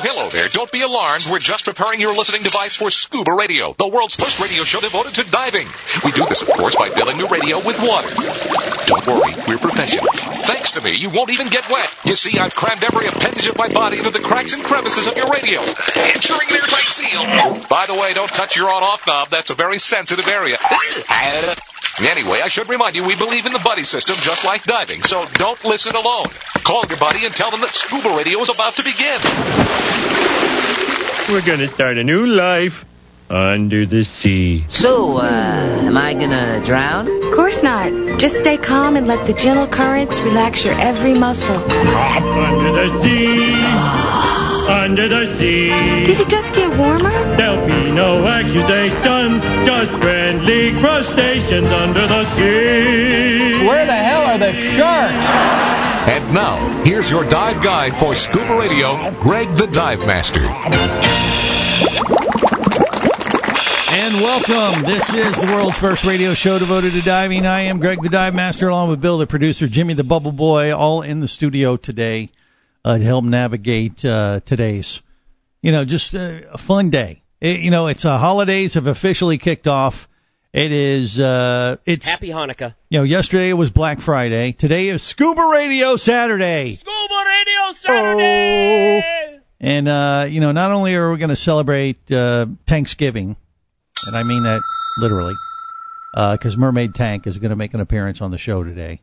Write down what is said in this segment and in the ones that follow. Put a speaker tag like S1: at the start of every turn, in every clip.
S1: hello there. Don't be alarmed. We're just preparing your listening device for Scuba Radio, the world's first radio show devoted to diving. We do this, of course, by filling your radio with water. Don't worry, we're professionals. Thanks to me, you won't even get wet. You see, I've crammed every appendage of my body into the cracks and crevices of your radio, ensuring an airtight seal. By the way, don't touch your on-off knob. That's a very sensitive area. Anyway, I should remind you, we believe in the buddy system just like diving, so don't listen alone. Call your buddy and tell them that Scuba Radio is about to begin.
S2: We're gonna start a new life under the sea.
S3: So, am I gonna drown?
S4: Of course not. Just stay calm and let the gentle currents relax your every muscle.
S2: Under the sea, under the sea.
S4: Did it just get warmer?
S2: There'll be no accusations, just friendly crustaceans under the sea.
S5: Where the hell are the sharks?
S1: And now, here's your dive guide for Scuba Radio, Greg the Dive Master.
S6: And welcome. This is the world's first radio show devoted to diving. I am Greg the Dive Master, along with Bill the producer, Jimmy the Bubble Boy, all in the studio today to help navigate today's, just a fun day. It's holidays have officially kicked off. It is, it's
S7: Happy Hanukkah.
S6: Yesterday it was Black Friday. Today is Scuba Radio Saturday.
S7: Scuba Radio Saturday!
S6: Oh. And, not only are we going to celebrate Thanksgiving, and I mean that literally, because Mermaid Tank is going to make an appearance on the show today.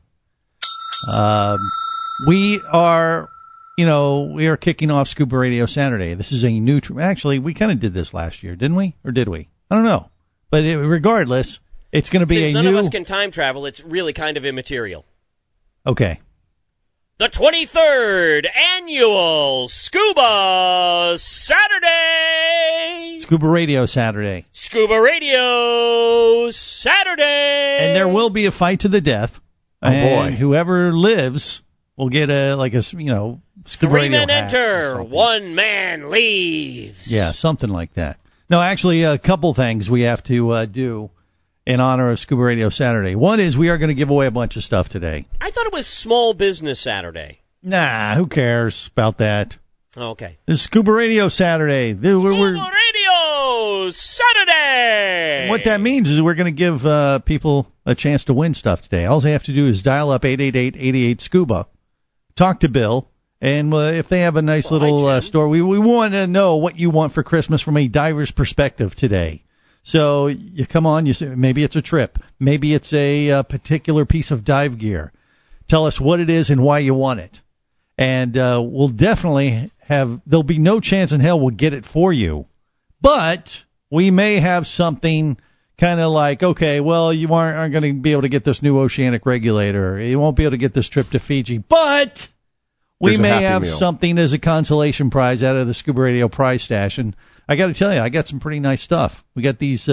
S6: We are kicking off Scuba Radio Saturday. This is a new, actually, we kind of did this last year, didn't we? Or did we? I don't know. But regardless, it's going to be
S7: Since none of us can time travel, it's really kind of immaterial.
S6: Okay.
S7: The 23rd Annual Scuba Saturday!
S6: Scuba Radio Saturday.
S7: Scuba Radio Saturday!
S6: And there will be a fight to the death.
S5: Oh, boy.
S6: Whoever lives will get Scuba
S7: Three
S6: Radio
S7: men
S6: hat
S7: enter, one man leaves.
S6: Yeah, something like that. No, actually, a couple things we have to do in honor of Scuba Radio Saturday. One is we are going to give away a bunch of stuff today.
S7: I thought it was Small Business Saturday.
S6: Nah, who cares about that?
S7: Oh, okay.
S6: This is Scuba Radio Saturday.
S7: Scuba Radio Saturday!
S6: What that means is we're going to give people a chance to win stuff today. All they have to do is dial up 888-88-SCUBA, talk to Bill, and if they have a nice little store, we want to know what you want for Christmas from a diver's perspective today. So you come on, you say, maybe it's a trip. Maybe it's a particular piece of dive gear. Tell us what it is and why you want it. And we'll definitely there'll be no chance in hell we'll get it for you. But we may have something kind of like, okay, well, you aren't going to be able to get this new oceanic regulator. You won't be able to get this trip to Fiji. But we may have something as a consolation prize out of the Scuba Radio prize stash. And I got to tell you, I got some pretty nice stuff. We got these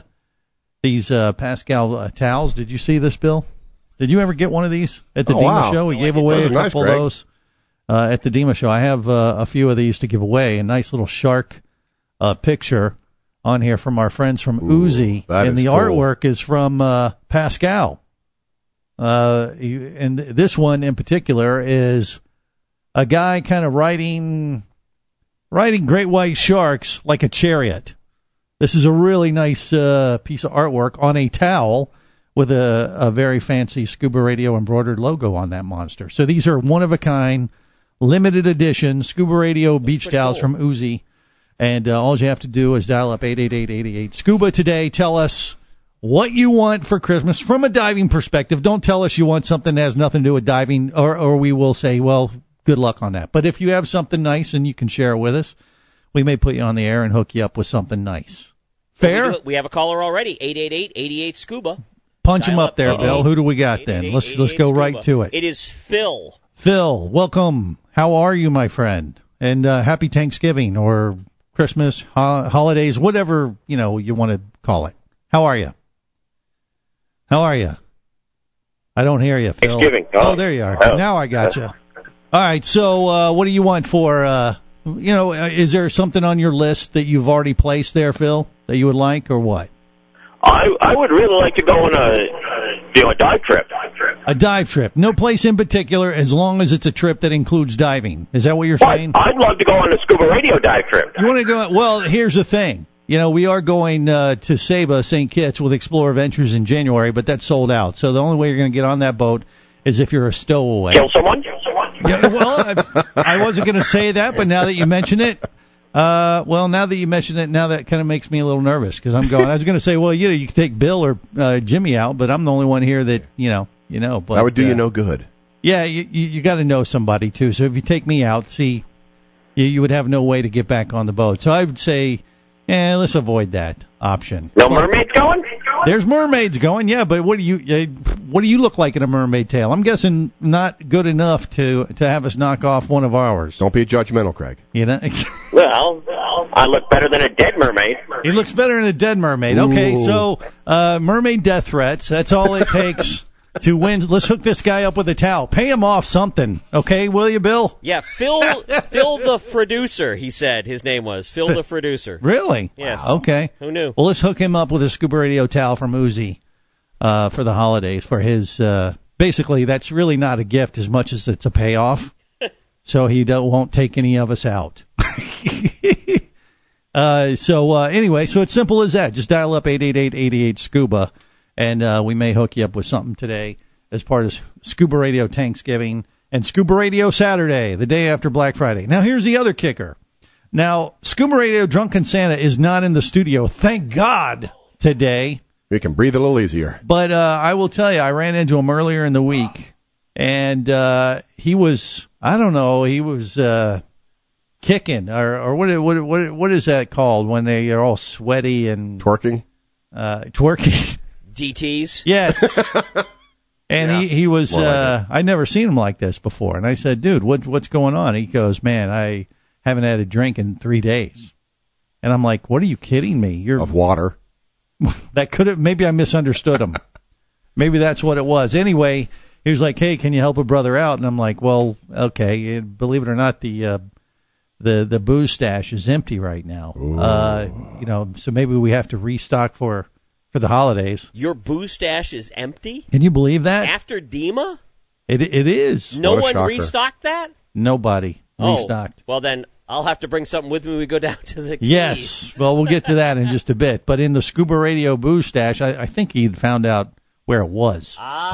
S6: Pascal towels. Did you see this, Bill? Did you ever get one of these at the DEMA show? We gave away a couple of those at the DEMA show. I have a few of these to give away. A nice little shark picture on here from our friends from Uzi. And the artwork is from Pascal. And this one in particular is a guy kind of riding great white sharks like a chariot. This is a really nice piece of artwork on a towel with a very fancy Scuba Radio embroidered logo on that monster. So these are one-of-a-kind, limited edition Scuba Radio beach towels from Uzi. And all you have to do is dial up 888-88-SCUBA today. Tell us what you want for Christmas from a diving perspective. Don't tell us you want something that has nothing to do with diving, or we will say, well, good luck on that. But if you have something nice and you can share it with us, we may put you on the air and hook you up with something nice. Fair?
S7: We have a caller already, 888-88-SCUBA.
S6: Punch him up there, Bill. Who do we got then? Let's go right to it.
S7: It is Phil.
S6: Phil, welcome. How are you, my friend? And happy Thanksgiving or Christmas, holidays, whatever you want to call it. How are you? I don't hear you, Phil.
S8: Thanksgiving.
S6: Oh, there you are. Oh. Now I got you. All right. So, what do you want for? Is there something on your list that you've already placed there, Phil, that you would like, or what?
S8: I would really like to go on a dive trip.
S6: A dive trip. No place in particular, as long as it's a trip that includes diving. Is that what you're saying?
S8: I'd love to go on a scuba radio dive trip.
S6: You want to go? Well, here's the thing. You know, we are going to Saba, St. Kitts with Explorer Ventures in January, but that's sold out. So the only way you're going to get on that boat is if you're a stowaway.
S8: Kill someone?
S6: Yeah, well, I wasn't going to say that, but now that you mention it, now that you mention it, now that kind of makes me a little nervous because I was going to say, well, you can take Bill or Jimmy out, but I'm the only one here that you know. But
S9: that would do you no good.
S6: Yeah, you got to know somebody too. So if you take me out, you would have no way to get back on the boat. So I would say, let's avoid that option.
S8: No mermaids going?
S6: There's mermaids going, yeah. But what do you look like in a mermaid tail? I'm guessing not good enough to have us knock off one of ours.
S9: Don't be judgmental, Craig.
S6: You know.
S8: Well, I look better than a dead mermaid.
S6: He looks better than a dead mermaid. Okay, so mermaid death threats. That's all it takes to win. Let's hook this guy up with a towel. Pay him off something, okay? Will you, Bill?
S7: Yeah, Phil the Producer, he said his name was. Phil the Producer.
S6: Really?
S7: Yes.
S6: Wow, okay.
S7: Who knew?
S6: Well, let's hook him up with a Scuba Radio towel from Uzi for the holidays for his, basically, that's really not a gift as much as it's a payoff. So he won't take any of us out. Anyway, so it's simple as that. Just dial up 888-88-SCUBA, and we may hook you up with something today as part of Scuba Radio Thanksgiving and Scuba Radio Saturday, the day after Black Friday. Now, here's the other kicker. Now, Scuba Radio Drunken Santa is not in the studio, thank God, today.
S9: We can breathe a little easier.
S6: But I will tell you, I ran into him earlier in the week, and he was, I don't know, he was kicking, or what is that called when they are all sweaty and
S9: twerking?
S6: Twerking.
S7: DTs.
S6: Yes. And
S9: yeah.
S6: he was, I'd never seen him like this before. And I said, dude, what's going on? He goes, man, I haven't had a drink in 3 days. And I'm like, what are you kidding me?
S9: Of water.
S6: That could have, maybe I misunderstood him. Maybe that's what it was. Anyway, he was like, hey, can you help a brother out? And I'm like, well, okay. Believe it or not, the booze stash is empty right now. So maybe we have to restock for the holidays.
S7: Your booze stash is empty?
S6: Can you believe that?
S7: After DEMA?
S6: It is.
S7: No one restocked that?
S6: Nobody restocked.
S7: Well, then I'll have to bring something with me when we go down to the keys.
S6: Yes. Well, we'll get to that in just a bit. But in the Scuba Radio booze stash, I think he'd found out where it was.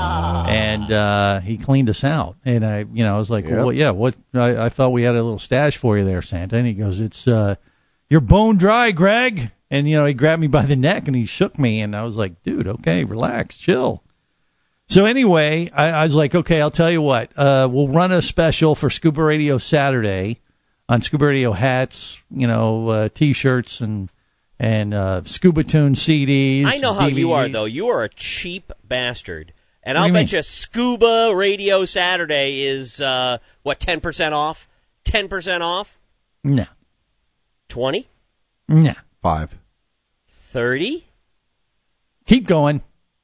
S6: And he cleaned us out. And I was like, well, yeah, I thought we had a little stash for you there, Santa. And he goes, it's, you're bone dry, Greg. And, he grabbed me by the neck and he shook me. And I was like, dude, okay, relax, chill. So anyway, I was like, okay, I'll tell you what. We'll run a special for Scuba Radio Saturday on Scuba Radio hats, T-shirts and Scuba Tune CDs.
S7: I know how
S6: DVDs.
S7: you are, though. You are a cheap bastard. And I'll bet you Scuba Radio Saturday is, 10% off? 10% off?
S6: No.
S7: 20?
S6: No.
S9: 5.
S7: 30?
S6: Keep going.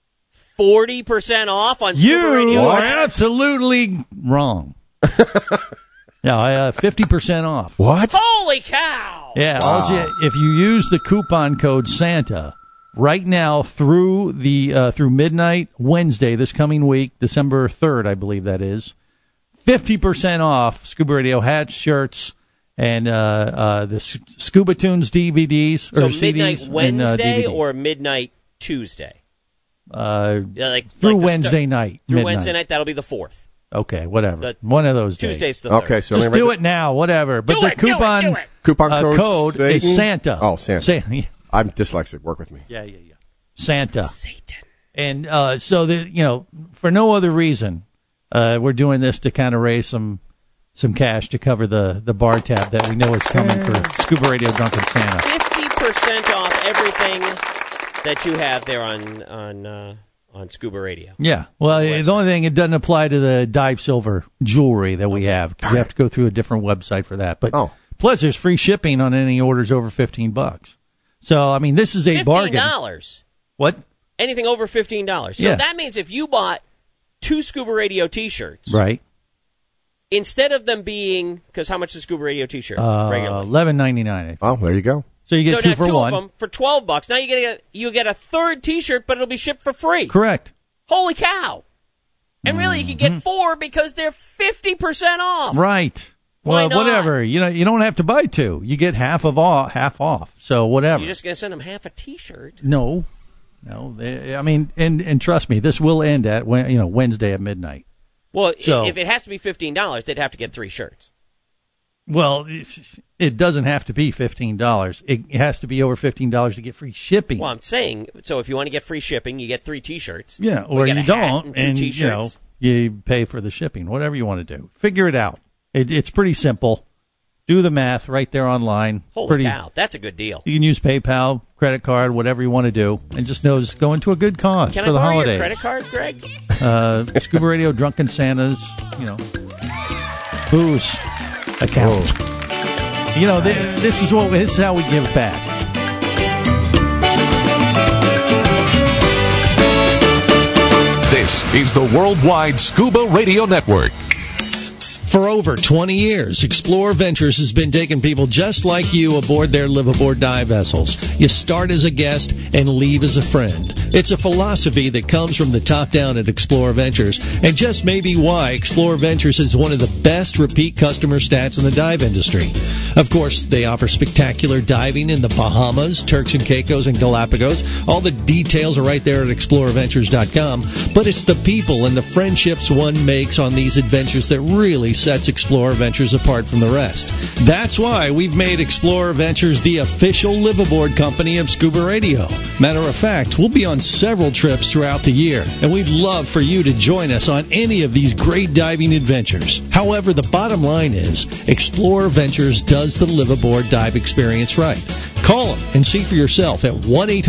S7: 40% off on Scuba Radio?
S6: You are absolutely wrong. No, 50% off.
S9: What?
S7: Holy cow!
S6: Yeah,
S9: Wow.
S6: If you use the coupon code Santa right now through midnight Wednesday this coming week, December 3rd, I believe that is, 50% off Scuba Radio hats, shirts, and the Scuba Tunes DVDs or
S7: So
S6: CDs
S7: midnight Wednesday
S6: and,
S7: or midnight Tuesday?
S6: Through Wednesday night.
S7: Through
S6: midnight.
S7: Wednesday night, that'll be the 4th.
S6: Okay, whatever. One of those days.
S7: Tuesday's the 3rd.
S9: Okay, so
S6: Just do it now, whatever. But
S7: Do
S6: the
S7: it, do it,
S6: coupon
S7: do it.
S9: Coupon
S6: code is
S9: Satan?
S6: Santa.
S9: Oh, Santa.
S6: Santa.
S9: I'm dyslexic. Work with me.
S6: Yeah. Santa.
S7: Satan.
S6: And so for no other reason, we're doing this to kind of raise some cash to cover the bar tab that we know is coming for Scuba Radio Drunken Santa.
S7: 50% off everything that you have there on Scuba Radio.
S6: Yeah. Well, the only thing, it doesn't apply to the Dive Silver jewelry that we have. You have to go through a different website for that. But plus, there's free shipping on any orders over $15. So, I mean, this is a bargain.
S7: $15.
S6: What?
S7: Anything over $15. So that means if you bought 2 Scuba Radio T-shirts,
S6: right?
S7: Instead of them being, because how much is a Scuba Radio T-shirt regularly?
S6: $11.99.
S9: Oh, there you go.
S6: So you get
S7: so
S6: two for
S7: two
S6: one.
S7: of them for $12. Now you get a third T-shirt, but it'll be shipped for free.
S6: Correct.
S7: Holy cow! And really, you can get 4 because they're 50% off.
S6: Right.
S7: Why
S6: Well,
S7: not?
S6: whatever. You don't have to buy 2. You get half off. So whatever.
S7: You're just going to send them half a T-shirt.
S6: No. I mean, and trust me, this will end at Wednesday at midnight.
S7: Well,
S6: So-
S7: if it has to be $15, they'd have to get 3 shirts.
S6: Well, it doesn't have to be $15. It has to be over $15 to get free shipping.
S7: Well, I'm saying, so if you want to get free shipping, you get 3 T-shirts.
S6: Yeah, or
S7: get
S6: you
S7: a hat
S6: don't,
S7: and 2 T-shirts.
S6: you pay for the shipping. Whatever you want to do, figure it out. It's pretty simple. Do the math right there online.
S7: Holy cow, that's a good deal.
S6: You can use PayPal, credit card, whatever you want to do, and just know it's going to a good cause
S7: Can
S6: for
S7: I
S6: the
S7: borrow
S6: holidays.
S7: your credit card, Greg?
S6: Scuba Radio, Drunken Santas, booze account. This is how we give back.
S1: This is the Worldwide Scuba Radio Network.
S6: For over 20 years, Explorer Ventures has been taking people just like you aboard their live-aboard dive vessels. You start as a guest and leave as a friend. It's a philosophy that comes from the top down at Explorer Ventures, and just maybe why Explorer Ventures is one of the best repeat customer stats in the dive industry. Of course, they offer spectacular diving in the Bahamas, Turks and Caicos, and Galapagos. All the details are right there at explorerventures.com, but it's the people and the friendships one makes on these adventures that really sets Explorer Ventures apart from the rest. That's why we've made Explorer Ventures the official live-aboard company of Scuba Radio. Matter of fact, we'll be on several trips throughout the year, and we'd love for you to join us on any of these great diving adventures. However, the bottom line is, Explorer Ventures does the live-aboard dive experience right. Call them and see for yourself at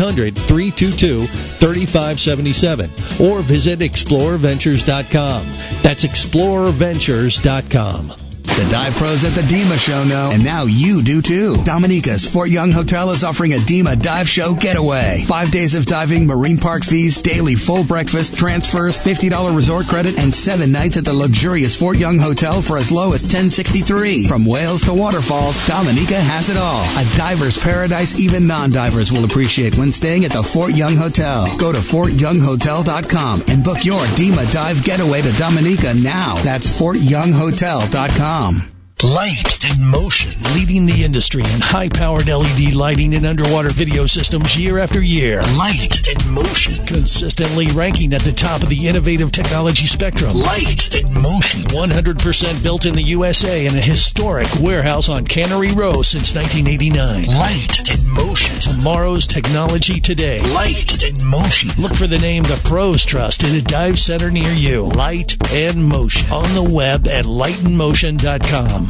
S6: 1-800-322-3577 or visit explorerventures.com. That's explorerventures.com.
S10: The dive pros at the DEMA show know, and now you do too. Dominica's Fort Young Hotel is offering a DEMA dive show getaway. 5 days of diving, marine park fees, daily full breakfast, transfers, $50 resort credit, and 7 nights at the luxurious Fort Young Hotel for as low as $1,063. From whales to waterfalls, Dominica has it all. A diver's paradise even non-divers will appreciate when staying at the Fort Young Hotel. Go to FortYoungHotel.com and book your DEMA dive getaway to Dominica now. That's FortYoungHotel.com.
S11: Light and Motion, leading the industry in high-powered LED lighting and underwater video systems year after year. Light and Motion, consistently ranking at the top of the innovative technology spectrum. Light and Motion, 100% built in the USA in a historic warehouse on Cannery Row since 1989. Light and Motion, tomorrow's technology today. Light and Motion. Look for the name the pros trust in a dive center near you. Light and Motion, on the web at lightandmotion.com.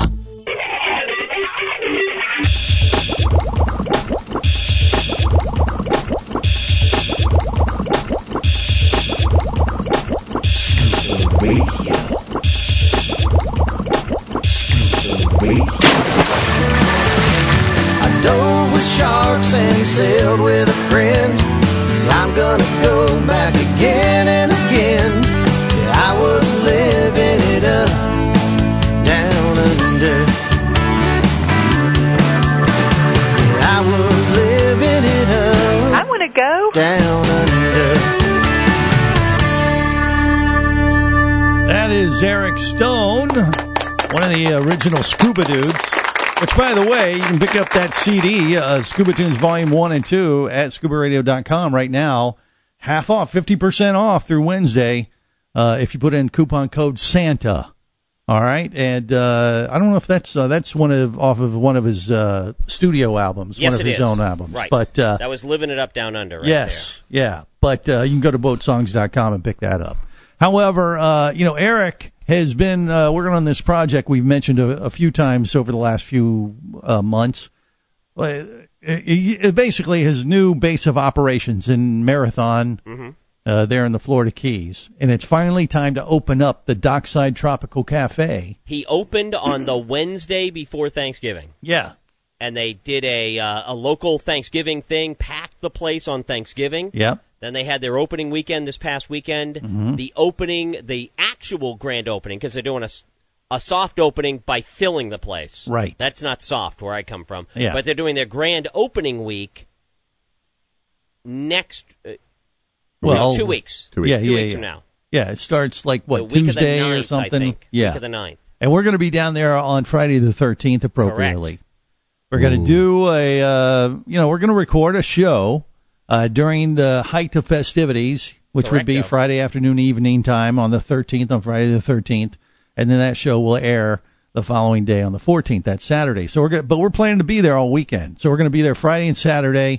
S11: Scuba Radio. Scuba Radio.
S12: I dove with sharks and sailed with a friend. I'm gonna go back again and again. Yeah, I was living it up down under. Yeah, I was living it up.
S13: I want to go
S12: down under.
S6: That is Eric Stone, one of the original Scuba dudes. Which, by the way, you can pick up that CD, Scuba Tunes Volume 1 and 2, at scubaradio.com right now. Half off, 50% off through Wednesday, if you put in coupon code SANTA. All right, and I don't know if that's off of one of his studio albums,
S7: Yes,
S6: one of his own albums.
S7: Right.
S6: But
S7: that was Living It Up Down Under right
S6: yes, yeah. But you can go to boatsongs.com and pick that up. However, Eric has been working on this project we've mentioned a few times over the last few months. Basically, his new base of operations in Marathon, there in the Florida Keys. And it's finally time to open up the Dockside Tropical Cafe.
S7: He opened on the Wednesday before Thanksgiving.
S6: Yeah.
S7: And they did a local Thanksgiving thing, packed the place on Thanksgiving.
S6: Yep.
S7: Then they had their opening weekend this past weekend.
S6: Mm-hmm.
S7: The actual grand opening, because they're doing a soft opening by filling the place.
S6: Right.
S7: That's not soft where I come from.
S6: Yeah.
S7: But they're doing their grand opening week next, 2 weeks.
S9: 2 weeks.
S7: 2 weeks from now.
S6: Yeah, it starts like, what,
S7: the week
S6: Tuesday
S7: of the 9th,
S6: or something?
S7: I think.
S6: Yeah.
S7: Week of the 9th.
S6: And we're going to be down there on Friday the 13th appropriately.
S7: Correct.
S6: We're going to do we're going to record a show during the height of festivities, which would be Friday afternoon, evening time on the 13th, on Friday the 13th. And then that show will air the following day on the 14th, that Saturday. So we're planning to be there all weekend. So we're going to be there Friday and Saturday.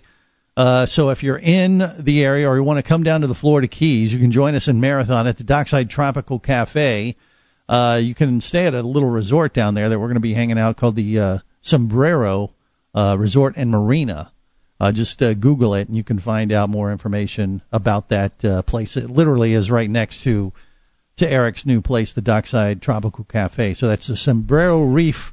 S6: So if you're in the area or you want to come down to the Florida Keys, you can join us in Marathon at the Dockside Tropical Cafe. You can stay at a little resort down there that we're going to be hanging out called the Sombrero Resort and Marina. Just Google it and you can find out more information about that place. It literally is right next to Eric's new place, the Dockside Tropical Cafe. So that's the Sombrero Reef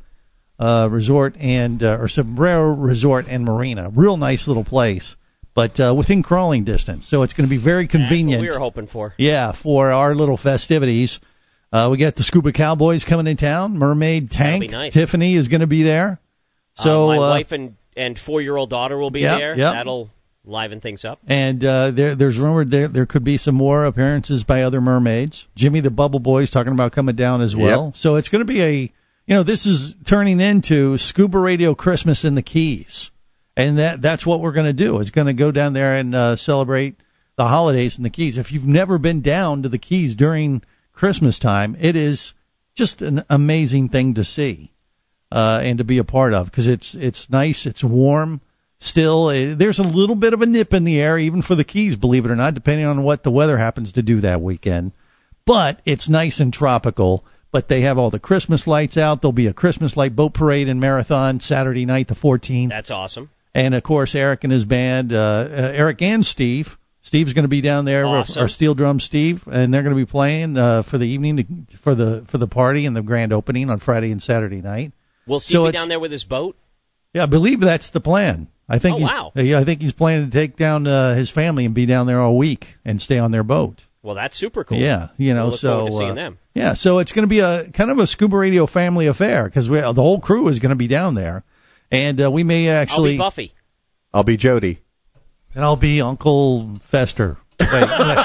S6: Resort or Sombrero Resort and Marina. Real nice little place, but within crawling distance. So it's going to be very convenient.
S7: That's what we were hoping for.
S6: Yeah, for our little festivities. We got the Scuba Cowboys coming in town. Mermaid Tank.
S7: Nice.
S6: Tiffany is going to be there. So
S7: my wife and 4-year-old daughter will be there.
S6: Yep.
S7: That'll liven things up.
S6: And there's rumored there could be some more appearances by other mermaids. Jimmy the Bubble Boy's talking about coming down as well.
S9: Yep.
S6: So it's going to be this is turning into Scuba Radio Christmas in the Keys. And that's what we're going to do. Is going to go down there and celebrate the holidays in the Keys. If you've never been down to the Keys during Christmas time, it is just an amazing thing to see and to be a part of, because it's nice, it's warm. Still, there's a little bit of a nip in the air, even for the Keys, believe it or not, depending on what the weather happens to do that weekend. But it's nice and tropical. But they have all the Christmas lights out. There'll be a Christmas light boat parade and marathon Saturday night, the 14th.
S7: That's awesome.
S6: And, of course, Eric and his band, Eric and Steve. Steve's going to be down there,
S7: awesome.
S6: Our steel drum Steve, and they're going to be playing for the evening, for the party and the grand opening on Friday and Saturday night.
S7: Will Steve be down there with his boat?
S6: Yeah, I believe that's the plan. I think
S7: wow.
S6: I think he's planning to take down his family and be down there all week and stay on their boat.
S7: Well, that's super cool.
S6: Yeah,
S7: we'll look forward to seeing them.
S6: Yeah, so it's going to be a kind of a Scuba Radio family affair, because the whole crew is going to be down there, and we may actually.
S7: I'll be Buffy.
S9: I'll be Jody.
S6: And I'll be Uncle Fester. Wait,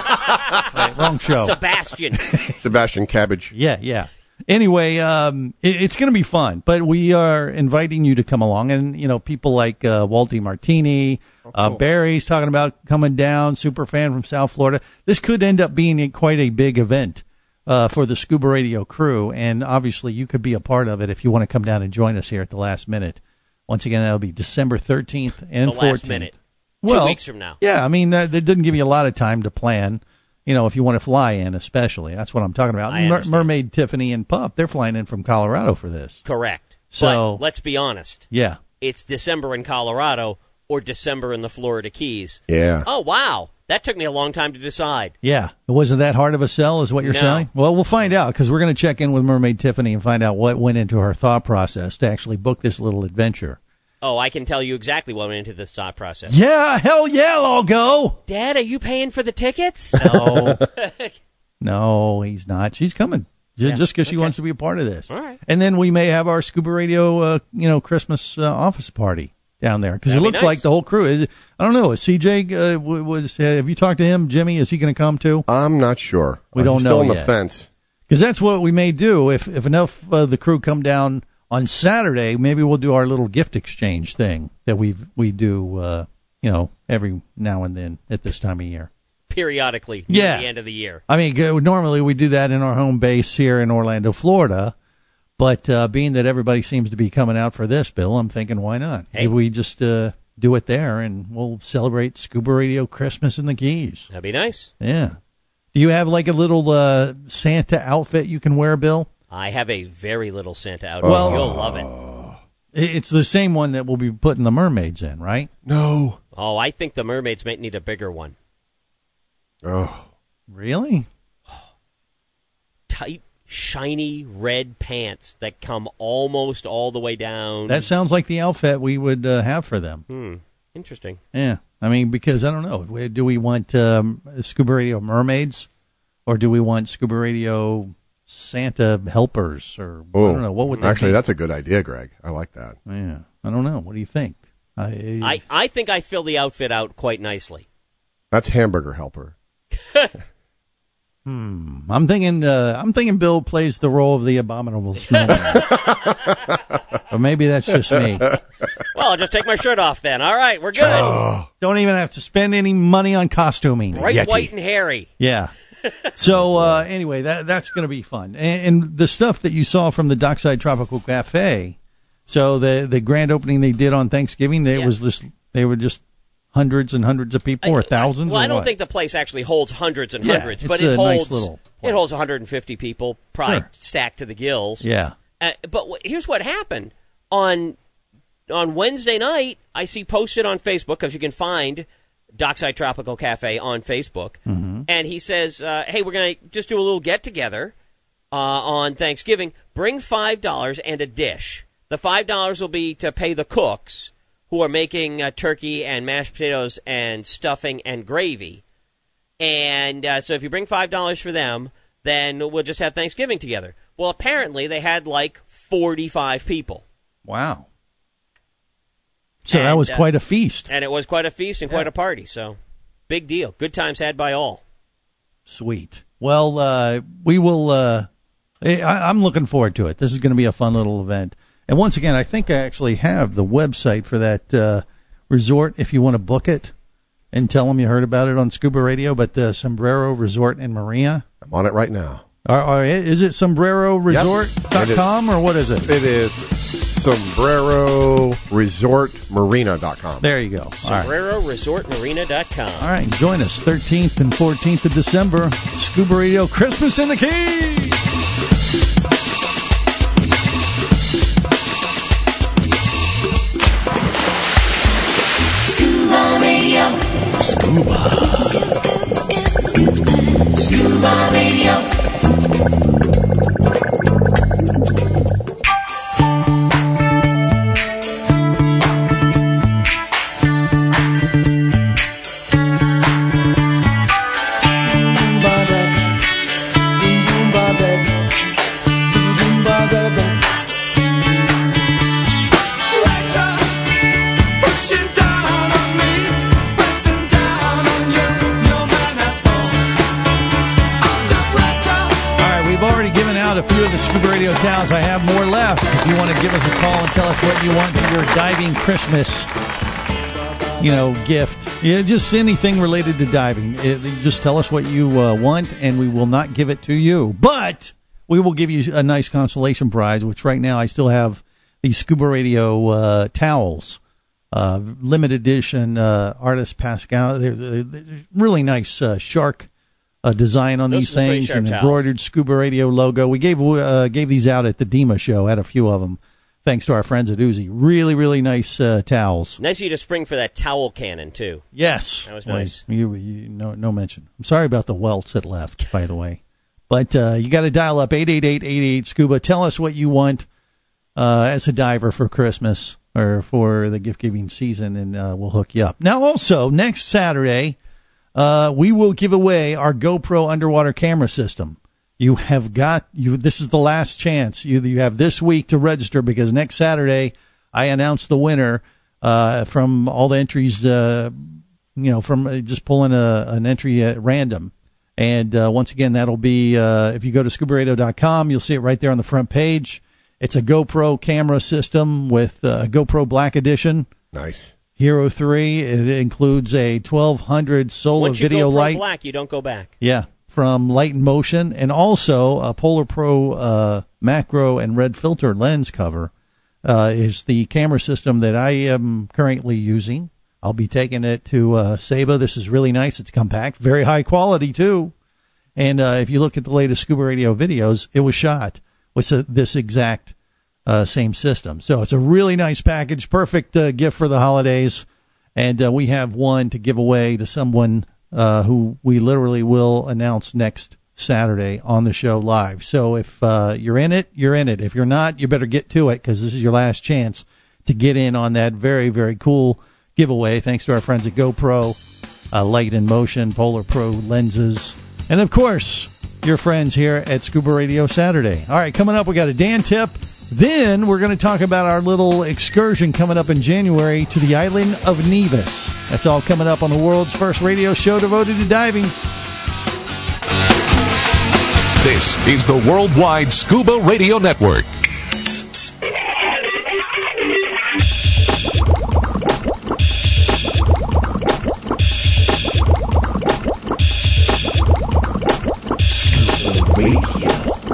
S6: wrong show.
S9: Sebastian Cabbage.
S6: Yeah. Anyway, it's going to be fun, but we are inviting you to come along, and people like Walt Martini, cool. Barry's talking about coming down, super fan from South Florida. This could end up being quite a big event for the Scuba Radio crew, and obviously you could be a part of it if you want to come down and join us here at the last minute. Once again, that'll be December 13th and 14th.
S7: The last minute. 2 weeks from now.
S6: Yeah, I mean, that doesn't give you a lot of time to plan. If you want to fly in, especially. That's what I'm talking about. Mermaid, Tiffany, and Pup, they're flying in from Colorado for this.
S7: Correct.
S6: So,
S7: but let's be honest.
S6: Yeah.
S7: It's December in Colorado or December in the Florida Keys.
S9: Yeah.
S7: Oh, wow. That took me a long time to decide.
S6: Yeah. It wasn't that hard of a sell, is what you're saying? Well, we'll find out, because we're going to check in with Mermaid Tiffany and find out what went into her thought process to actually book this little adventure.
S7: Oh, I can tell you exactly what went into this thought process.
S6: Yeah, hell yeah, I'll go.
S7: Dad, are you paying for the tickets?
S6: No. No, he's not. She's coming. Just because she wants to be a part of this.
S7: All right.
S6: And then we may have our Scuba Radio, Christmas office party down there, because it looks like the whole crew is. I don't know. Is CJ have you talked to him, Jimmy? Is he going to come too?
S9: I'm not sure.
S6: We don't know
S9: still on
S6: yet.
S9: the fence.
S6: Because that's what we may do if enough of the crew come down on Saturday. Maybe we'll do our little gift exchange thing that we do, every now and then at this time of year.
S7: Periodically, near the end of the year.
S6: I mean, normally we do that in our home base here in Orlando, Florida. But being that everybody seems to be coming out for this, Bill, I'm thinking, why not?
S7: Hey.
S6: Maybe we just do it there, and we'll celebrate Scuba Radio Christmas in the Keys.
S7: That'd be nice.
S6: Yeah. Do you have like a little Santa outfit you can wear, Bill?
S7: I have a very little Santa outfit.
S6: Well,
S7: you'll love it.
S6: It's the same one that we'll be putting the mermaids in, right?
S9: No.
S7: Oh, I think the mermaids might need a bigger one.
S9: Oh.
S6: Really?
S7: Tight, shiny red pants that come almost all the way down.
S6: That sounds like the outfit we would have for them.
S7: Interesting.
S6: Yeah. I mean, because I don't know. Do we want Scuba Radio mermaids, or do we want Scuba Radio Santa helpers, or I don't know. What would that
S9: actually
S6: be?
S9: That's a good idea, Greg. I like that.
S6: Yeah. I don't know. What do you think?
S7: I think I fill the outfit out quite nicely.
S9: That's hamburger helper.
S6: I'm thinking Bill plays the role of the abominable snowman. Or maybe that's just me.
S7: Well, I'll just take my shirt off then. All right, we're good.
S6: Don't even have to spend any money on costuming.
S7: Bright white and hairy.
S6: Yeah. So anyway, that's going to be fun. And the stuff that you saw from the Dockside Tropical Cafe, so the grand opening they did on Thanksgiving, they were just hundreds and hundreds of people, or thousands.
S7: Well,
S6: or
S7: I don't
S6: what?
S7: think the place actually holds hundreds and hundreds,
S6: it's
S7: but
S6: a
S7: it holds
S6: nice little place.
S7: It holds 150 people, probably
S6: Sure.
S7: stacked to the gills.
S6: Yeah.
S7: But here's what happened on Wednesday night. I see posted on Facebook, because you can find Dockside Tropical Cafe on Facebook, and he says, "Hey, we're going to just do a little get together on Thanksgiving. Bring $5 and a dish. The $5 will be to pay the cooks who are making turkey and mashed potatoes and stuffing and gravy. And so if you bring $5 for them, then we'll just have Thanksgiving together." Well, apparently they had like 45 people.
S6: Wow. So that was quite a feast.
S7: And it was quite a feast and quite a party. So big deal. Good times had by all.
S6: Sweet. Well, we will. I'm looking forward to it. This is going to be a fun little event. And once again, I think I actually have the website for that resort if you want to book it and tell them you heard about it on Scuba Radio. But the Sombrero Resort and Marina.
S9: I'm on it right now.
S6: Is it sombreroresort.com or what is it?
S9: It is sombreroresortmarina.com.
S6: There you go.
S7: SombreroResortMarina.com.
S6: All right, join us 13th and 14th of December. Scuba Radio Christmas in the Keys.
S12: Scuba Radio. Scuba Radio.
S6: A few of the Scuba Radio towels. I have more left. If you want to give us a call and tell us what you want for your diving Christmas, gift. Yeah, just anything related to diving. Just tell us what you want, and we will not give it to you. But we will give you a nice consolation prize, which right now I still have these Scuba Radio towels, limited edition Artist Pascal. They're really nice shark design on these things, and embroidered Scuba Radio logo. We gave these out at the DEMA show. Had a few of them, thanks to our friends at Uzi. Really, really nice towels.
S7: Nice of you to spring for that towel cannon too.
S6: Yes,
S7: that was nice.
S6: No mention. I'm sorry about the welts that left, by the way. But you got to dial up 888-88-SCUBA. Tell us what you want as a diver for Christmas or for the gift giving season, and we'll hook you up. Now, also next Saturday, we will give away our GoPro underwater camera system. This is the last chance. You have this week to register, because next Saturday I announce the winner from all the entries, from just pulling an entry at random. And once again, that'll be, if you go to scubaradio.com, you'll see it right there on the front page. It's a GoPro camera system with a GoPro Black Edition.
S9: Nice.
S6: Hero 3. It includes a 1200 solar video light.
S7: Once you go Black, you don't go back.
S6: Yeah, from Light and Motion, and also a Polar Pro macro and red filter lens cover is the camera system that I am currently using. I'll be taking it to Saba. This is really nice. It's compact, very high quality too. And if you look at the latest Scuba Radio videos, it was shot with this exact same system. So it's a really nice package, perfect gift for the holidays. And we have one to give away to someone who we literally will announce next Saturday on the show live. So if you're in it, you're in it. If you're not, you better get to it, because this is your last chance to get in on that very, very cool giveaway. Thanks to our friends at GoPro, Light and Motion, Polar Pro lenses, and of course your friends here at Scuba Radio Saturday. All right, coming up, we got a Dan tip. Then we're going to talk about our little excursion coming up in January to the island of Nevis. That's all coming up on the world's first radio show devoted to diving.
S1: This is the Worldwide Scuba Radio Network.
S11: Scuba Radio.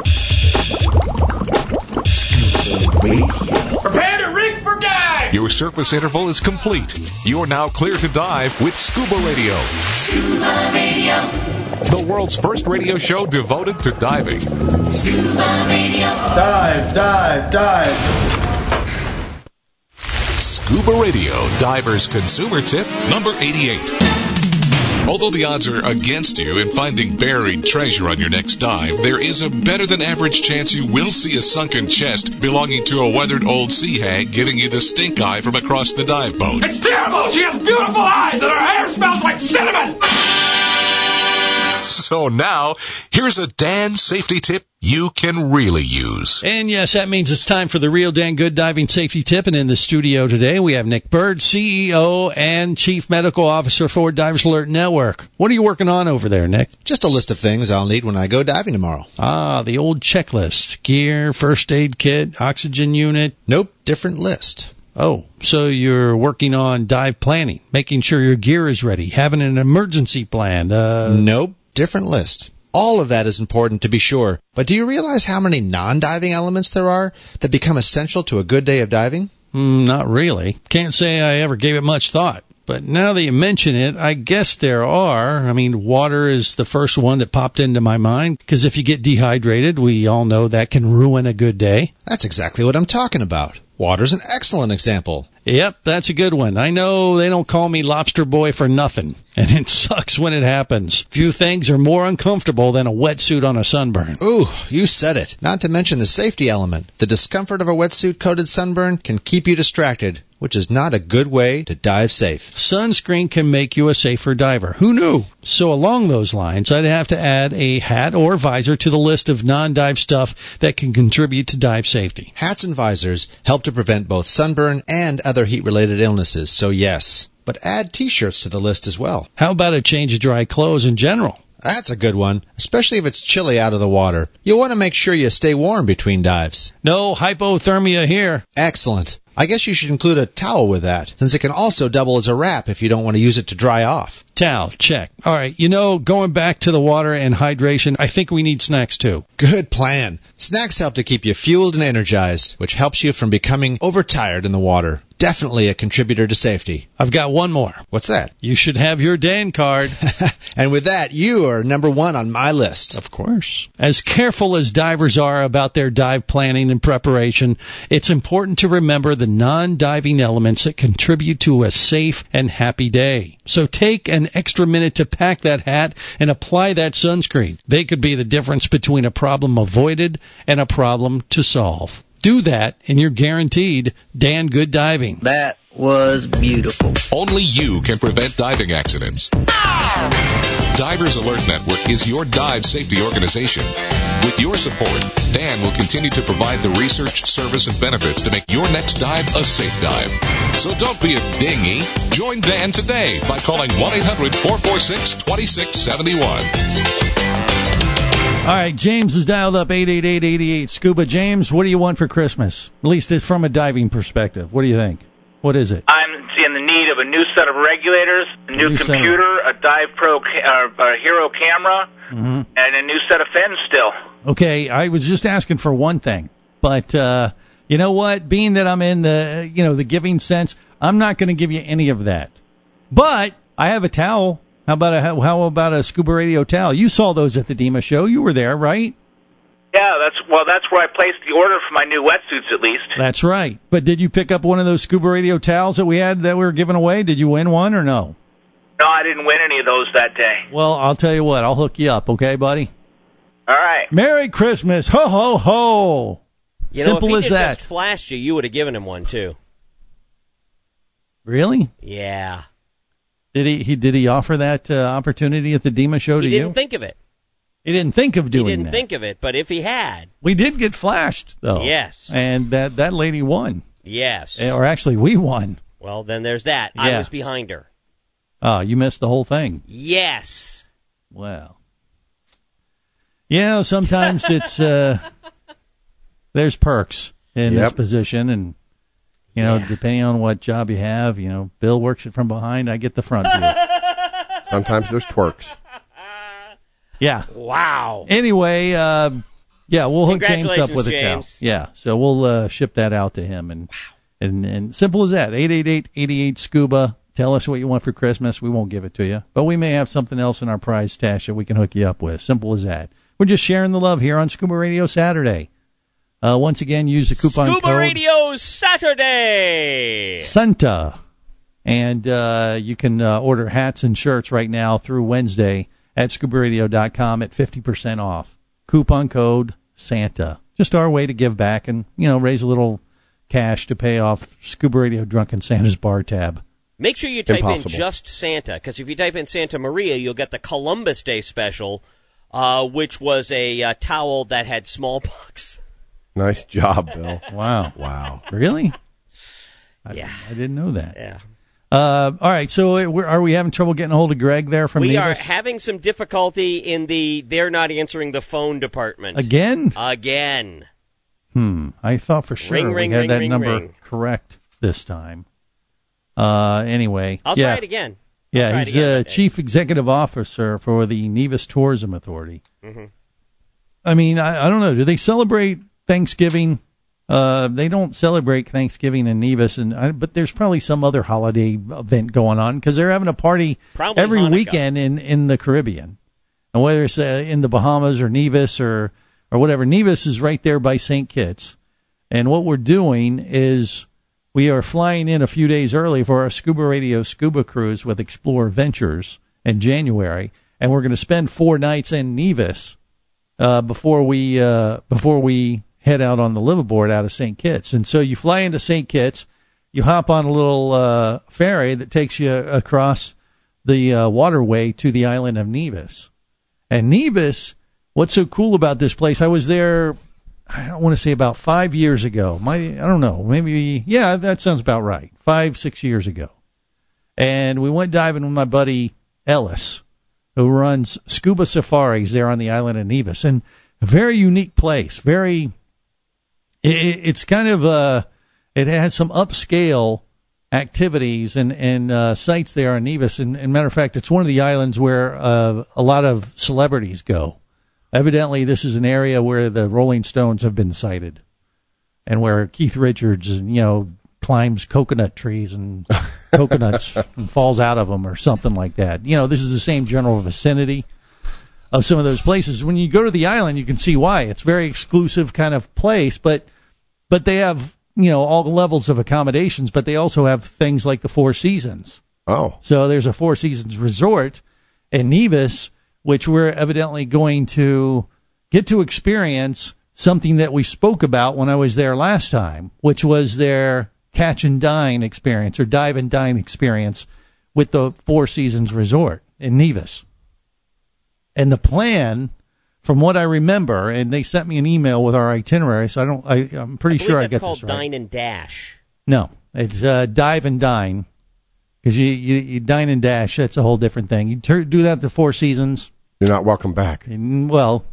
S11: Scuba Radio.
S1: Prepare to rig for dive! Your surface interval is complete. You're now clear to dive with Scuba Radio.
S13: Scuba Radio.
S1: The world's first radio show devoted to diving.
S13: Scuba Radio.
S6: Dive, dive, dive.
S1: Scuba Radio Diver's Consumer Tip number 88. Although the odds are against you in finding buried treasure on your next dive, there is a better-than-average chance you will see a sunken chest belonging to a weathered old sea hag giving you the stink eye from across the dive boat.
S13: It's terrible! She has beautiful eyes and her hair smells like cinnamon!
S1: So now, here's a Dan safety tip you can really use.
S11: And yes, that means it's time for the real Dan Good Diving Safety Tip. And in the studio today, we have Nick Bird, CEO and Chief Medical Officer for Divers Alert Network. What are you working on over there, Nick?
S14: Just a list of things I'll need when I go diving tomorrow.
S11: Ah, the old checklist. Gear, first aid kit, oxygen unit.
S14: Nope, different list.
S11: Oh, so you're working on dive planning, making sure your gear is ready, having an emergency plan.
S14: Nope, different list. All of that is important to be sure, but do you realize how many non-diving elements there are that become essential to a good day of diving?
S11: Not really. Can't say I ever gave it much thought. But now that you mention it, I guess there are. I mean, water is the first one that popped into my mind, because if you get dehydrated, we all know that can ruin a good day.
S14: That's exactly what I'm talking about. Water's an excellent example.
S11: Yep, that's a good one. I know they don't call me Lobster Boy for nothing, and it sucks when it happens. Few things are more uncomfortable than a wetsuit on a sunburn.
S14: Ooh, you said it. Not to mention the safety element. The discomfort of a wetsuit-coated sunburn can keep you distracted, which is not a good way to dive safe.
S11: Sunscreen can make you a safer diver. Who knew? So along those lines, I'd have to add a hat or visor to the list of non-dive stuff that can contribute to dive safety.
S14: Hats and visors help to prevent both sunburn and other heat-related illnesses, so yes. But add T-shirts to the list as well.
S11: How about a change of dry clothes in general?
S14: That's a good one, especially if it's chilly out of the water. You'll want to make sure you stay warm between dives.
S11: No hypothermia here.
S14: Excellent. I guess you should include a towel with that, since it can also double as a wrap if you don't want to use it to dry off.
S11: Towel, check. All right, going back to the water and hydration, I think we need snacks too.
S14: Good plan. Snacks help to keep you fueled and energized, which helps you from becoming overtired in the water. Definitely a contributor to safety.
S11: I've got one more.
S14: What's that?
S11: You should have your Dan card.
S14: And with that, you are number one on my list.
S11: Of course. As careful as divers are about their dive planning and preparation, it's important to remember the non-diving elements that contribute to a safe and happy day. So take an extra minute to pack that hat and apply that sunscreen. They could be the difference between a problem avoided and a problem to solve. Do that, and you're guaranteed Dan Good Diving.
S15: That was beautiful.
S1: Only you can prevent diving accidents. Divers Alert Network is your dive safety organization. With your support, Dan will continue to provide the research, service, and benefits to make your next dive a safe dive. So don't be a dinghy. Join Dan today by calling 1-800-446-2671.
S6: All right, James is dialed up 888-88 Scuba. James, what do you want for Christmas? At least from a diving perspective. What do you think? What is it?
S16: I'm in the need of a new set of regulators, a new computer, a Dive Pro Hero camera, and a new set of fins still.
S6: Okay, I was just asking for one thing. But you know what? Being that I'm in the giving sense, I'm not going to give you any of that. But I have a towel. How about a Scuba Radio towel? You saw those at the DEMA show. You were there, right?
S16: Yeah, that's where I placed the order for my new wetsuits, at least.
S6: That's right. But did you pick up one of those Scuba Radio towels that we were giving away? Did you win one or no?
S16: No, I didn't win any of those that day.
S6: Well, I'll tell you what. I'll hook you up, okay, buddy?
S16: All right.
S6: Merry Christmas. Ho, ho, ho. Simple
S7: if
S6: as
S7: he
S6: that.
S7: just flashed you would have given him one, too.
S6: Really?
S7: Yeah.
S6: Did he offer that opportunity at the DEMA show to you?
S7: He didn't think of it.
S6: He didn't think of doing that.
S7: He didn't think of it, but if he had.
S6: We did get flashed, though.
S7: Yes.
S6: And that lady won.
S7: Yes.
S6: Or actually, we won.
S7: Well, then there's that.
S6: Yeah.
S7: I was behind her.
S6: Oh, you missed the whole thing.
S7: Yes.
S6: Well. Yeah, sometimes it's there's perks in this position, and depending on what job you have, Bill works it from behind, I get the front view.
S9: Sometimes there's twerks.
S6: Yeah.
S7: Wow.
S6: Anyway, we'll hook James up with a towel.
S7: James.
S6: Yeah, so we'll ship that out to him, and simple as that. 888-88-SCUBA. Tell us what you want for Christmas. We won't give it to you, but we may have something else in our prize stash that we can hook you up with. Simple as that. We're just sharing the love here on Scuba Radio Saturday. Once again, use the coupon code
S7: Scuba Radio Saturday
S6: Santa, and you can order hats and shirts right now through Wednesday at scubaradio.com at 50% off. Coupon code Santa. Just our way to give back and raise a little cash to pay off Scuba Radio Drunken Santa's bar tab.
S7: Make sure you type in just Santa, because if you type in Santa Maria, you'll get the Columbus Day special, which was a towel that had smallpox.
S9: Nice job, Bill.
S6: Wow. Really? I didn't know that.
S7: Yeah.
S6: All right, so are we having trouble getting a hold of Greg there from
S7: We
S6: Nevis?
S7: are having some difficulty in they're not answering the phone department.
S6: Again?
S7: I
S6: thought for sure we had that number correct this time. Anyway.
S7: I'll try it again.
S6: Yeah, he's Chief Executive Officer for the Nevis Tourism Authority.
S7: Mm-hmm.
S6: I mean, I don't know. Do they celebrate Thanksgiving? They don't celebrate Thanksgiving in Nevis, but there's probably some other holiday event going on because they're having a party every
S7: Hanukkah.
S6: weekend in the Caribbean. And whether it's in the Bahamas or Nevis or whatever, Nevis is right there by St. Kitts. And what we're doing is we are flying in a few days early for our Scuba Radio Scuba Cruise with Explore Ventures in January, and we're going to spend 4 nights in Nevis before we head out on the liveaboard out of St. Kitts. And so you fly into St. Kitts, you hop on a little ferry that takes you across the waterway to the island of Nevis. And Nevis, what's so cool about this place, I was there, I want to say about 5 years ago. I don't know, maybe, yeah, that sounds about right. 5-6 years ago. And we went diving with my buddy Ellis, who runs scuba safaris there on the island of Nevis. And a very unique place, it's kind of it has some upscale activities and sites there on Nevis. And matter of fact, it's one of the islands where a lot of celebrities go. Evidently, this is an area where the Rolling Stones have been sighted, and where Keith Richards, climbs coconut trees and coconuts and falls out of them or something like that. This is the same general vicinity of some of those places. When you go to the island, you can see why. It's a very exclusive kind of place, but they have, all levels of accommodations, but they also have things like the Four Seasons.
S9: Oh.
S6: So there's a Four Seasons resort in Nevis, which we're evidently going to get to experience something that we spoke about when I was there last time, which was their catch and dine experience or dive and dine experience with the Four Seasons resort in Nevis. And the plan, from what I remember, and they sent me an email with our itinerary, so I'm pretty sure I get this right.
S7: It's called Dine and Dash.
S6: No, it's dive and dine. Because you dine and dash, that's a whole different thing. You do that at the Four Seasons.
S9: You're not welcome back.
S6: Well,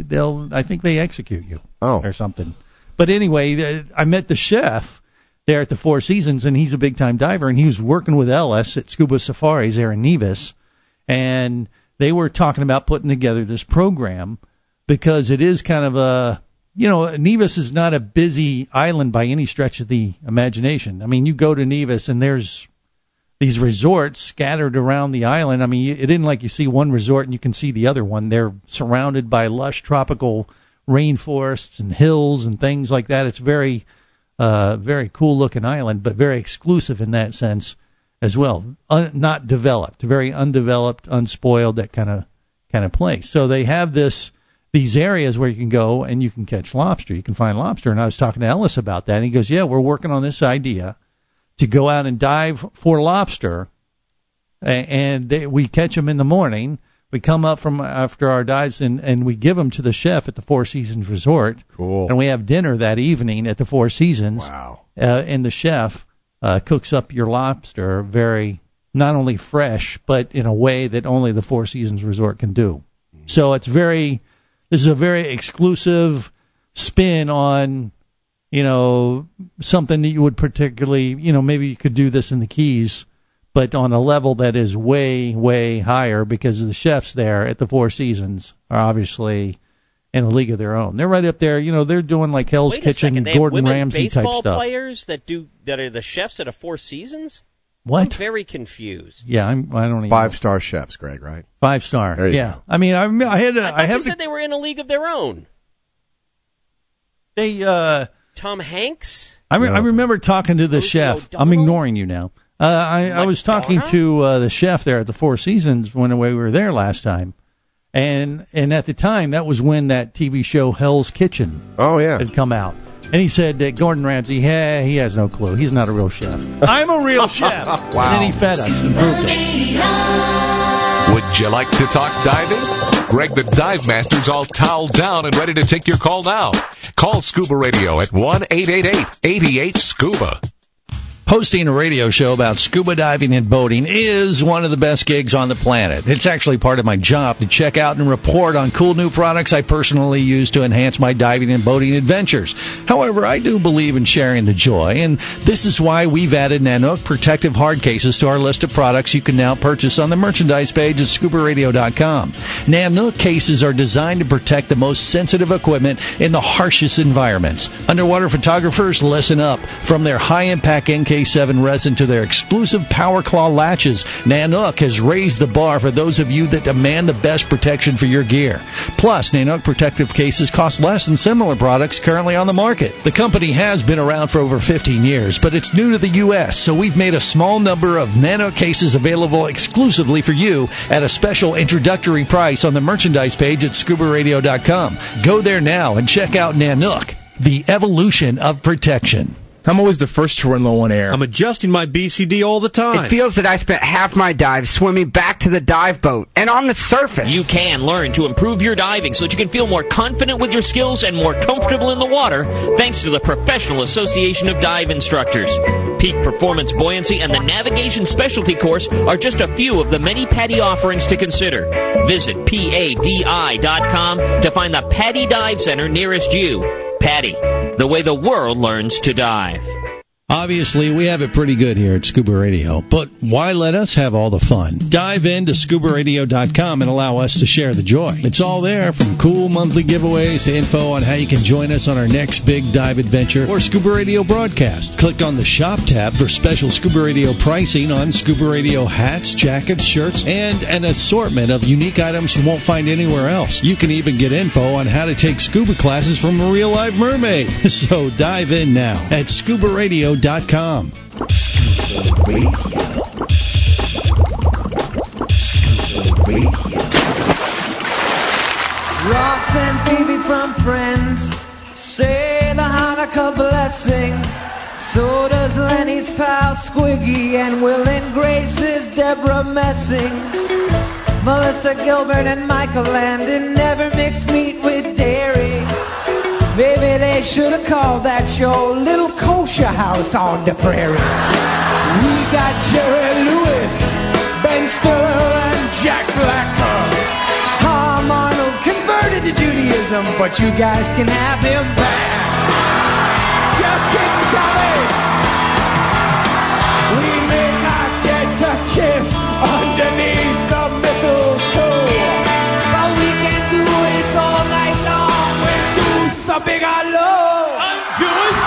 S6: I think they execute you or something. But anyway, I met the chef there at the Four Seasons, and he's a big-time diver, and he was working with Ellis at Scuba Safaris there in Nevis, and they were talking about putting together this program because it is kind of a, Nevis is not a busy island by any stretch of the imagination. I mean, you go to Nevis, and there's these resorts scattered around the island. I mean, it isn't like you see one resort and you can see the other one. They're surrounded by lush tropical rainforests and hills and things like that. It's very, very cool looking island, but very exclusive in that sense as well. Not developed, very undeveloped, unspoiled, that kind of place. So they have these areas where you can go and you can catch lobster. You can find lobster. And I was talking to Ellis about that, and he goes, yeah, we're working on this idea to go out and dive for lobster, and we catch them in the morning. We come up from after our dives, and we give them to the chef at the Four Seasons Resort.
S9: Cool.
S6: And we have dinner that evening at the Four Seasons.
S9: Wow.
S6: And the chef cooks up your lobster very, not only fresh, but in a way that only the Four Seasons Resort can do. So it's very This is a very exclusive spin on, something that you would particularly, maybe you could do this in the Keys, but on a level that is way, way higher because the chefs there at the Four Seasons are obviously in a league of their own. They're right up there. They're doing like Hell's Kitchen, Gordon Ramsay type
S7: baseball
S6: stuff.
S7: Players that are the chefs at a Four Seasons?
S6: What?
S7: I'm very confused.
S6: Yeah, I don't even.
S9: 5-star chefs, Greg. Right?
S6: 5-star.
S9: There you
S6: Yeah.
S9: go.
S6: I mean, I had to.
S7: I thought you said they were in a league of their own.
S6: They.
S7: Tom Hanks.
S6: I remember talking to the chef. I'm ignoring you now. I was talking to the chef there at the Four Seasons when we were there last time, and at the time that was when that TV show Hell's Kitchen had come out, and he said that Gordon Ramsay, he has no clue. He's not a real chef. I'm a real chef.
S9: Wow.
S6: And then he fed us and proved it.
S1: Would you like to talk diving? Greg the Dive Master's all toweled down and ready to take your call now. Call Scuba Radio at 1-888-88-SCUBA.
S6: Hosting a radio show about scuba diving and boating is one of the best gigs on the planet. It's actually part of my job to check out and report on cool new products I personally use to enhance my diving and boating adventures. However, I do believe in sharing the joy, and this is why we've added Nanook protective hard cases to our list of products you can now purchase on the merchandise page at scubaradio.com. Nanook cases are designed to protect the most sensitive equipment in the harshest environments. Underwater photographers, listen up. From their high-impact NK7 resin to their exclusive Power Claw latches, Nanook has raised the bar for those of you that demand the best protection for your gear. Plus, Nanook protective cases cost less than similar products currently on the market. The company has been around for over 15 years, but it's new to the U.S., so we've made a small number of Nanook cases available exclusively for you at a special introductory price on the merchandise page at scubaradio.com. Go there now and check out Nanook, the evolution of protection.
S17: I'm always the first to run low on air. I'm adjusting my BCD all the time.
S18: It feels that I spent half my dive swimming back to the dive boat and on the surface.
S7: You can learn to improve your diving so that you can feel more confident with your skills and more comfortable in the water thanks to the Professional Association of Dive Instructors. Peak Performance Buoyancy and the Navigation Specialty Course are just a few of the many PADI offerings to consider. Visit PADI.com to find the PADI Dive Center nearest you. PADI, the way the world learns to dive.
S6: Obviously, we have it pretty good here at Scuba Radio, but why let us have all the fun? Dive into scubaradio.com and allow us to share the joy. It's all there, from cool monthly giveaways to info on how you can join us on our next big dive adventure or Scuba Radio broadcast. Click on the Shop tab for special Scuba Radio pricing on Scuba Radio hats, jackets, shirts, and an assortment of unique items you won't find anywhere else. You can even get info on how to take scuba classes from a real live mermaid. So dive in now at scubaradio.com.
S12: Ross and Phoebe from Friends say the Hanukkah blessing. So does Lenny's pal Squiggy and Will and Grace's Deborah Messing. Melissa Gilbert and Michael Landon never mixed meat with dairy. Maybe they should have called that show Little Kosher House on the Prairie. We got Jerry Lewis, Ben Stiller, and Jack Blacker. Tom Arnold converted to Judaism, but you guys can have him back. Just kidding, Tommy. We may not get to kiss underneath the mistletoe, but we can do it all night long with so big I love. I'm Jewish.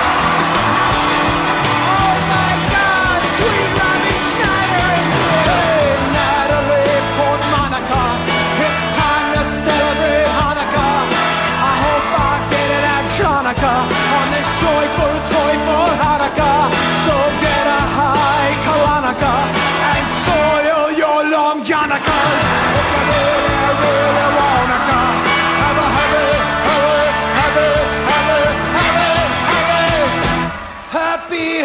S12: Oh my God, sweet Robbie Schneider is here. Hey, Natalie Port Monica, it's time to celebrate Hanukkah. I hope I get it at Chanukah on this joyful Hanukkah. So get a high Kalanaka and soil your long Johnnicas. If you really wanna have a happy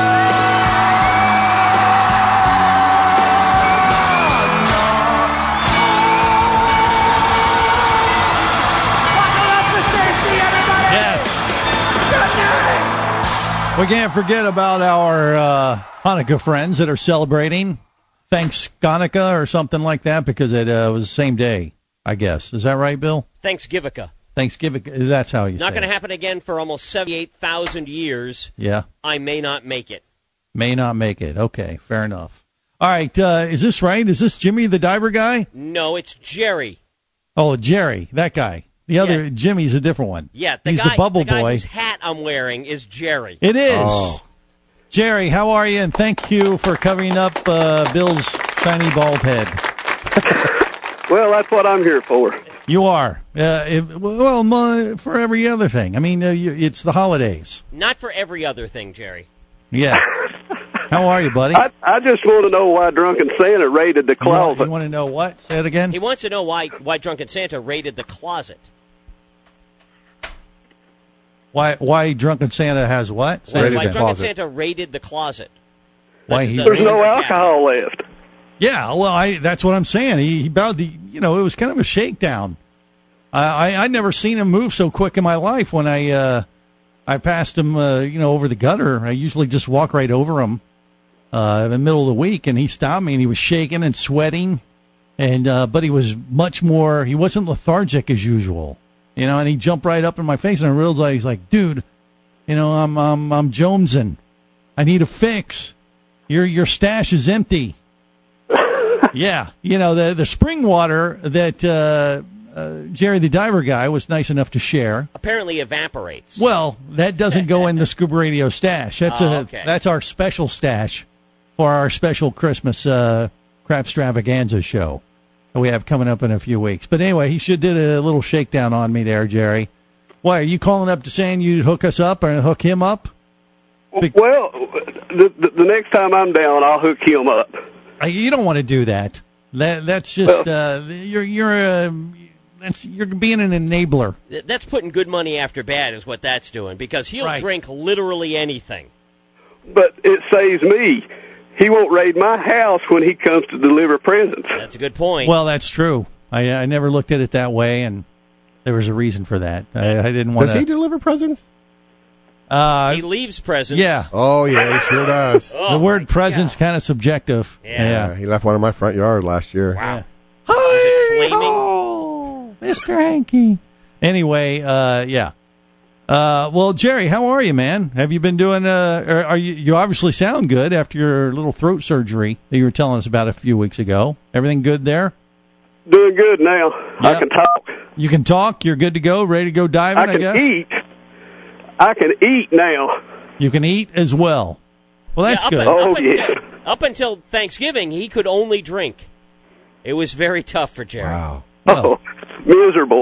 S6: We can't forget about our Hanukkah friends that are celebrating Thanks Hanukkah or something like that, because it was the same day, I guess. Is that right, Bill?
S7: Thanksgivica.
S6: Thanksgiving, that's how you
S7: Not
S6: say
S7: going to
S6: it.
S7: happen again for almost 78,000 years.
S6: Yeah.
S7: I may not make it.
S6: May not make it. Okay, fair enough. All right, is this right? Is this Jimmy the diver guy?
S7: No, it's Jerry.
S6: Oh, Jerry, that guy. The other Jimmy's a different one.
S7: Yeah,
S6: He's the bubble
S7: guy
S6: boy.
S7: whose hat I'm wearing is Jerry.
S6: It is.
S9: Oh.
S6: Jerry, how are you? And thank you for covering up Bill's shiny bald head.
S19: Well, that's what I'm here for.
S6: You are. For every other thing. I mean, it's the holidays.
S7: Not for every other thing, Jerry.
S6: Yeah. How are you, buddy?
S19: I just want to know why Drunken Santa raided the closet.
S6: You want to know what? Say it again?
S7: He wants to know why Drunken Santa raided the closet.
S6: Why Drunken Santa has what?
S7: Why Drunken Santa raided the closet.
S19: There's no alcohol left.
S6: Yeah, well, that's what I'm saying. He bowed it was kind of a shakedown. I never seen him move so quick in my life. When I passed him, over the gutter, I usually just walk right over him in the middle of the week, and he stopped me, and he was shaking and sweating, and but he was much more. He wasn't lethargic as usual, and he jumped right up in my face, and I realized he's like, dude, I'm jonesing. I need a fix. Your stash is empty. Yeah, the spring water that Jerry the diver guy was nice enough to share
S7: Apparently evaporates.
S6: Well, that doesn't go in the Scuba Radio stash. That's our special stash for our special Christmas crap extravaganza show that we have coming up in a few weeks. But anyway, he did a little shakedown on me there, Jerry. Why, are you calling up to saying you'd hook us up or hook him up?
S19: Well, the next time I'm down, I'll hook him up.
S6: You don't want to do that. That's just you're being an enabler.
S7: That's putting good money after bad is what that's doing, because he'll drink literally anything.
S19: But it saves me. He won't raid my house when he comes to deliver presents.
S7: That's a good point.
S6: Well, that's true. I never looked at it that way, and there was a reason for that. I didn't want to.
S9: Does he deliver presents?
S7: He leaves presents.
S6: Yeah.
S9: Oh, yeah, he sure does.
S6: The word present's kind of subjective.
S9: Yeah. He left one in my front yard last year.
S7: Wow.
S6: Hi,
S7: Was it flaming?
S6: Oh, Mr. Hanky. Anyway, yeah. Well, Jerry, how are you, man? Have you been doing? You obviously sound good after your little throat surgery that you were telling us about a few weeks ago. Everything good there?
S19: Doing good now. Yep. I can talk.
S6: You can talk. You're good to go. Ready to go diving, I guess?
S19: Eat. I can eat now.
S6: You can eat as well. Well, that's good.
S7: Up until Thanksgiving, he could only drink. It was very tough for Jerry.
S9: Wow.
S19: Oh, miserable.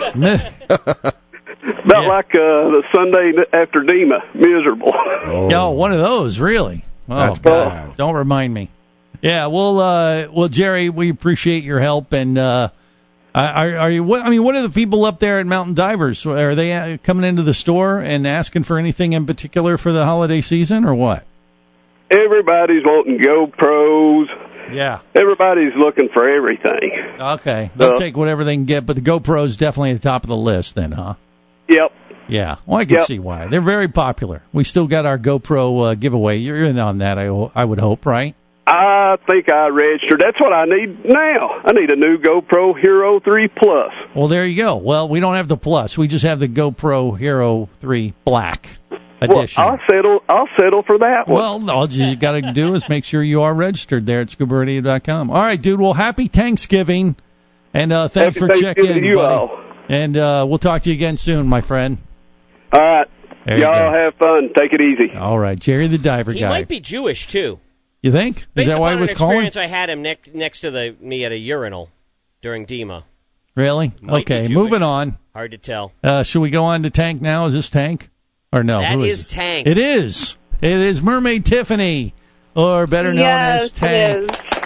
S19: About like the Sunday after Dima. Miserable.
S6: Oh, one of those, really? Oh,
S9: that's bad.
S6: Don't remind me. Yeah, well, Jerry, we appreciate your help, and are you? What are the people up there at Mountain Divers? Are they coming into the store and asking for anything in particular for the holiday season, or what?
S19: Everybody's wanting GoPros.
S6: Yeah.
S19: Everybody's looking for everything.
S6: Okay, they'll take whatever they can get, but the GoPro's definitely at the top of the list, then, huh?
S19: Yep.
S6: Yeah, well, I can see why. They're very popular. We still got our GoPro giveaway. You're in on that, I would hope, right?
S19: I think I registered. That's what I need now. I need a new GoPro Hero 3 Plus.
S6: Well, there you go. Well, we don't have the Plus. We just have the GoPro Hero 3 Black edition.
S19: Well, I'll settle for that one.
S6: Well, all you got to do is make sure you are registered there at ScubaRadio.com. All right, dude. Well, happy Thanksgiving, and thanks for checking in, buddy.
S19: All.
S6: And we'll talk to you again soon, my friend.
S19: All right. Y'all have fun. Take it easy.
S6: All right. Jerry the diver guy.
S7: He might be Jewish, too.
S6: You think? Is that why he was calling?
S7: Based upon an experience I had him next to me at a urinal during Dima.
S6: Really? Okay, moving on.
S7: Hard to tell.
S6: Should we go on to Tank now? Is this Tank? Or no?
S7: That
S6: Who
S7: is
S6: it?
S7: Tank.
S6: It is. It is Mermaid Tiffany, or better known as Tank.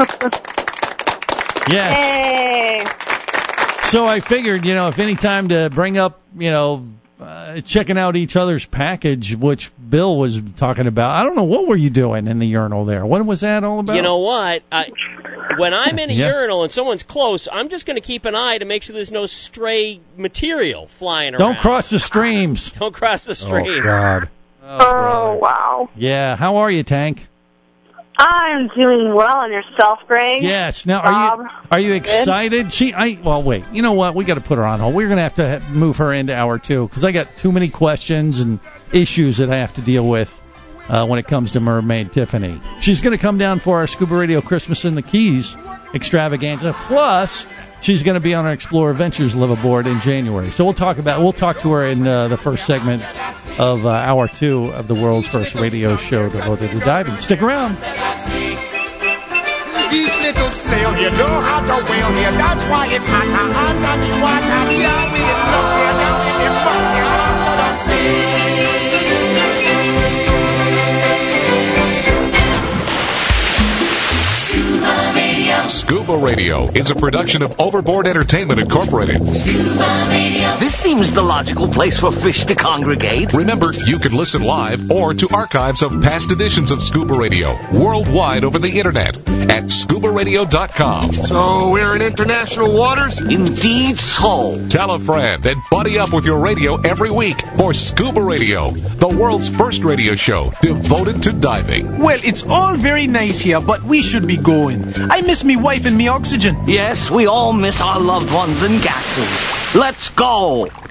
S6: Yes.
S20: Hey.
S6: So I figured, if any time to bring up, checking out each other's package, which Bill was talking about. I don't know, what were you doing in the urinal there? What was that all about?
S7: You know what? When I'm in a urinal and someone's close, I'm just going to keep an eye to make sure there's no stray material flying around.
S6: Don't cross the streams.
S7: Don't cross the streams.
S6: Oh, God.
S20: Oh, wow.
S6: Yeah. How are you, Tank?
S20: I'm doing well, and yourself, Greg?
S6: Yes. Now,
S20: Bob,
S6: are you excited? Well, wait. You know what? We got to put her on hold. We're going to have to move her into hour 2 because I got too many questions and issues that I have to deal with when it comes to Mermaid Tiffany. She's going to come down for our Scuba Radio Christmas in the Keys extravaganza. Plus, she's going to be on our Explorer Ventures liveaboard in January. So we'll talk to her in the first segment of hour 2 of the world's first radio show devoted to diving. Stick around.
S12: Each little snail, you know how to whale here. That's why it's hotter under the water. Yeah, we look here down in the fuck under the sea.
S1: Scuba Radio is a production of Overboard Entertainment Incorporated.
S15: This seems the logical place for fish to congregate.
S1: Remember, you can listen live or to archives of past editions of Scuba Radio worldwide over the internet at scubaradio.com.
S15: So we're in international waters? Indeed so.
S1: Tell a friend and buddy up with your radio every week for Scuba Radio, the world's first radio show devoted to diving.
S5: Well, it's all very nice here, but we should be going. I miss me wife and me oxygen.
S15: Yes, we all miss our loved ones and gases. Let's go.